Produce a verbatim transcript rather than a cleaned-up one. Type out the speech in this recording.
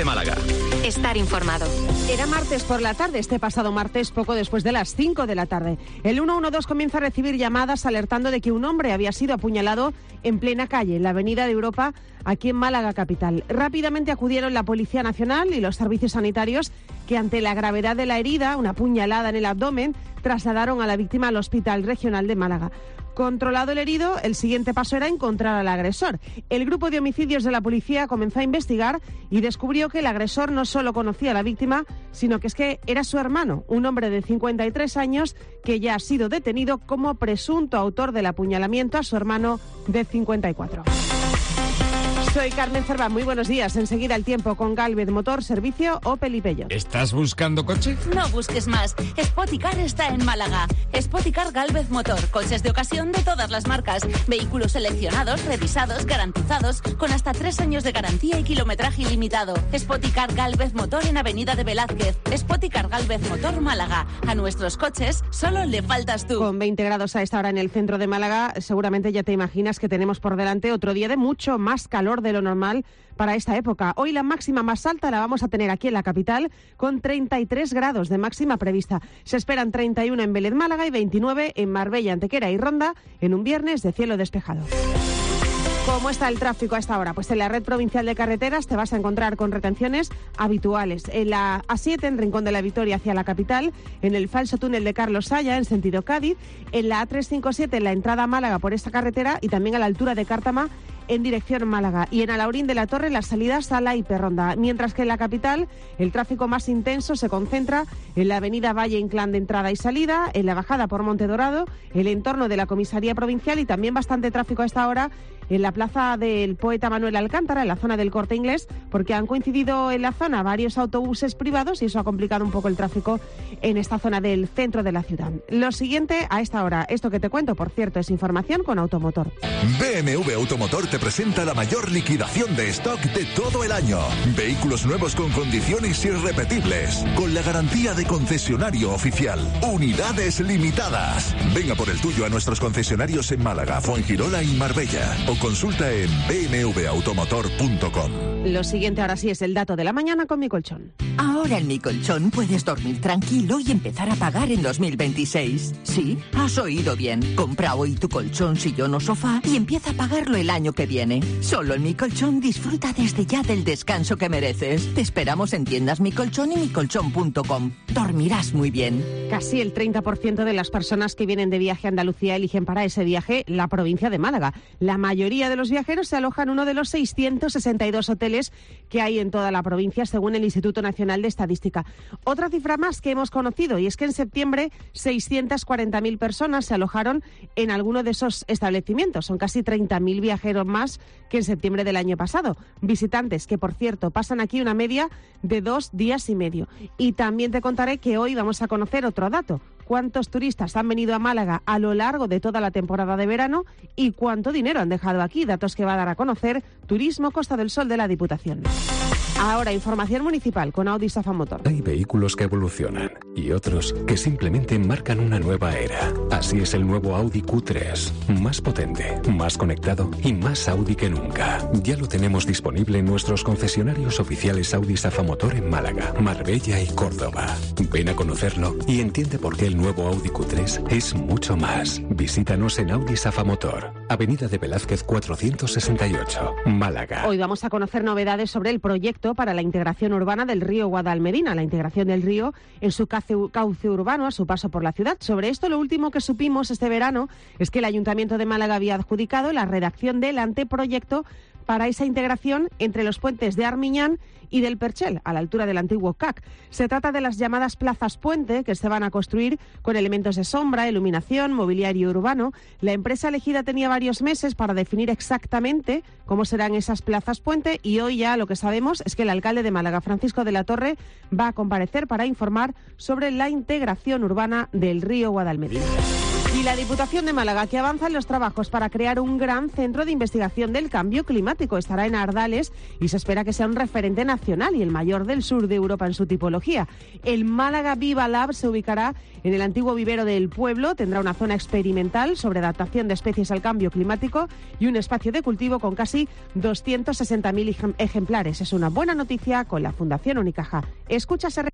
de Málaga. Estar informado. Era martes por la tarde, este pasado martes, poco después de las cinco de la tarde. El ciento doce comienza a recibir llamadas alertando de que un hombre había sido apuñalado en plena calle, en la Avenida de Europa, aquí en Málaga capital. Rápidamente acudieron la Policía Nacional y los servicios sanitarios que, ante la gravedad de la herida, una puñalada en el abdomen, trasladaron a la víctima al Hospital Regional de Málaga. Controlado el herido, el siguiente paso era encontrar al agresor. El grupo de homicidios de la policía comenzó a investigar y descubrió que el agresor no solo conocía a la víctima, sino que es que era su hermano, un hombre de cincuenta y tres años que ya ha sido detenido como presunto autor del apuñalamiento a su hermano de cincuenta y cuatro. Soy Carmen Cerván, muy buenos días. Enseguida el tiempo con Galvez Motor, servicio Opel y Peugeot. ¿Estás buscando coche? No busques más. Spoticar está en Málaga. Spoticar Galvez Motor. Coches de ocasión de todas las marcas. Vehículos seleccionados, revisados, garantizados, con hasta tres años de garantía y kilometraje ilimitado. Spoticar Galvez Motor en Avenida de Velázquez. Spoticar Galvez Motor Málaga. A nuestros coches solo le faltas tú. Con veinte grados a esta hora en el centro de Málaga, seguramente ya te imaginas que tenemos por delante otro día de mucho más calor de lo normal para esta época. Hoy la máxima más alta la vamos a tener aquí en la capital, con treinta y tres grados de máxima prevista. Se esperan treinta y uno en Vélez, Málaga, y veintinueve en Marbella, Antequera y Ronda, en un viernes de cielo despejado. ¿Cómo está el tráfico a esta hora? Pues en la red provincial de carreteras te vas a encontrar con retenciones habituales. En la A siete, en Rincón de la Victoria hacia la capital, en el falso túnel de Carlos Saya, en sentido Cádiz, en la A trescientos cincuenta y siete, en la entrada a Málaga por esta carretera y también a la altura de Cártama, en dirección Málaga, y en Alaurín de la Torre las salidas a la Hiperronda, mientras que en la capital el tráfico más intenso se concentra en la avenida Valle Inclán de entrada y salida, en la bajada por Monte Dorado, el entorno de la comisaría provincial y también bastante tráfico a esta hora en la plaza del Poeta Manuel Alcántara, en la zona del Corte Inglés, porque han coincidido en la zona varios autobuses privados y eso ha complicado un poco el tráfico en esta zona del centro de la ciudad. Lo siguiente a esta hora, esto que te cuento, por cierto, es información con Automotor. B M W Automotor te presenta la mayor liquidación de stock de todo el año. Vehículos nuevos con condiciones irrepetibles, con la garantía de concesionario oficial. Unidades limitadas. Venga por el tuyo a nuestros concesionarios en Málaga, Fuengirola y Marbella. O consulta en b m w automotor punto com. Lo siguiente ahora sí es el dato de la mañana con Mi Colchón. Ahora en Mi Colchón puedes dormir tranquilo y empezar a pagar en dos mil veintiséis. Sí, has oído bien. Compra hoy tu colchón, sillón o sofá y empieza a pagarlo el año que viene. Solo en Mi Colchón disfruta desde ya del descanso que mereces. Te esperamos en tiendas Mi Colchón y mi colchón punto com. Dormirás muy bien. Casi el treinta por ciento de las personas que vienen de viaje a Andalucía eligen para ese viaje la provincia de Málaga. La mayoría de los viajeros se alojan en uno de los seiscientos sesenta y dos hoteles que hay en toda la provincia, según el Instituto Nacional de Estadística. Otra cifra más que hemos conocido, y es que en septiembre seiscientas cuarenta mil personas se alojaron en alguno de esos establecimientos. Son casi treinta mil viajeros más que en septiembre del año pasado. Visitantes que, por cierto, pasan aquí una media de dos días y medio. Y también te contaré que hoy vamos a conocer otro dato. Cuántos turistas han venido a Málaga a lo largo de toda la temporada de verano y cuánto dinero han dejado aquí. Datos que va a dar a conocer Turismo Costa del Sol de la Diputación. Ahora, información municipal con Audi Safa Motor. Hay vehículos que evolucionan y otros que simplemente marcan una nueva era. Así es el nuevo Audi Q tres. Más potente, más conectado y más Audi que nunca. Ya lo tenemos disponible en nuestros concesionarios oficiales Audi Safa Motor en Málaga, Marbella y Córdoba. Ven a conocerlo y entiende por qué el nuevo Audi Q tres es mucho más. Visítanos en Audi Safa Motor, Avenida de Velázquez cuatrocientos sesenta y ocho, Málaga. Hoy vamos a conocer novedades sobre el proyecto para la integración urbana del río Guadalmedina, la integración del río en su cauce urbano a su paso por la ciudad. Sobre esto, lo último que supimos este verano es que el Ayuntamiento de Málaga había adjudicado la redacción del anteproyecto para esa integración entre los puentes de Armiñán y del Perchel, a la altura del antiguo C A C. Se trata de las llamadas plazas puente, que se van a construir con elementos de sombra, iluminación, mobiliario urbano. La empresa elegida tenía varios meses para definir exactamente cómo serán esas plazas puente y hoy ya lo que sabemos es que el alcalde de Málaga, Francisco de la Torre, va a comparecer para informar sobre la integración urbana del río Guadalmedina. Y la Diputación de Málaga, que avanza en los trabajos para crear un gran centro de investigación del cambio climático. Estará en Ardales y se espera que sea un referente nacional y el mayor del sur de Europa en su tipología. El Málaga Viva Lab se ubicará en el antiguo vivero del pueblo, tendrá una zona experimental sobre adaptación de especies al cambio climático y un espacio de cultivo con casi doscientos sesenta mil ejemplares. Es una buena noticia con la Fundación Unicaja. Escucha